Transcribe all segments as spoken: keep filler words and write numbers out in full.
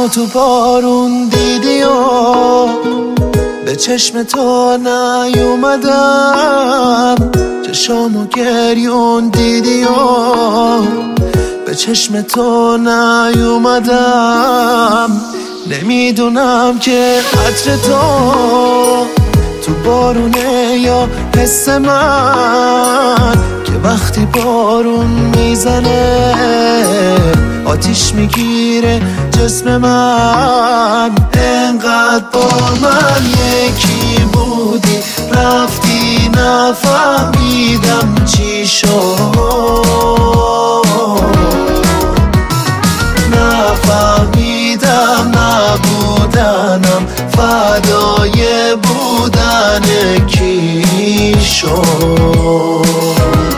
منو تو بارون دیدی و به چشم تو نیومدم، چشامو گریون دیدی و به چشم تو نیومدم. نمیدونم که عطر تو تو بارونه یا حس من، که وقتی بارون میزنه آتیش میگیره جسم من. انقدر با من یکی بودی رفتی نفهمیدم چی شد، نفهمیدم نبودنم فدای بودن کی شد.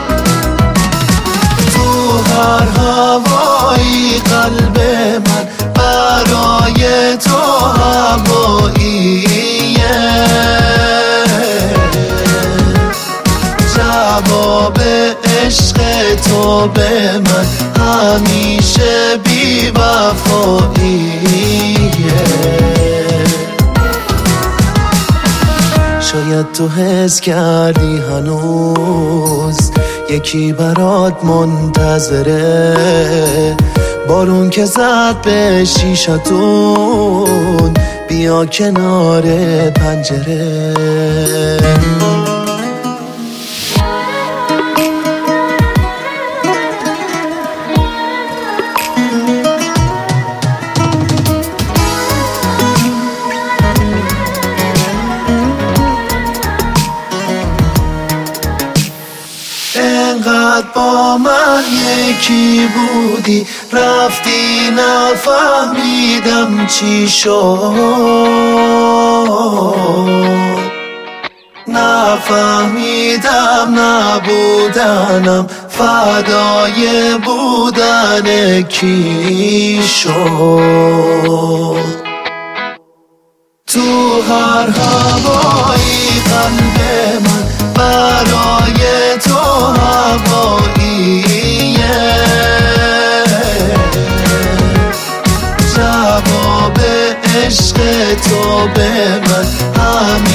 تو هر هوایی قلب من برای تو هواییه، جواب عشق تو به من همیشه بی وفاییه. شاید تو حس کردی هنوز یکی برات منتظره، بارون که زد به شیشتون بیا کنار پنجره. انقدر با من یکی بودی رفتی نفهمیدم چی شد، نفهمیدم نبودنم فدای بودن کی شد. تو هر هوایی قلب من برای تو هواییه، جواب عشق تو به من همین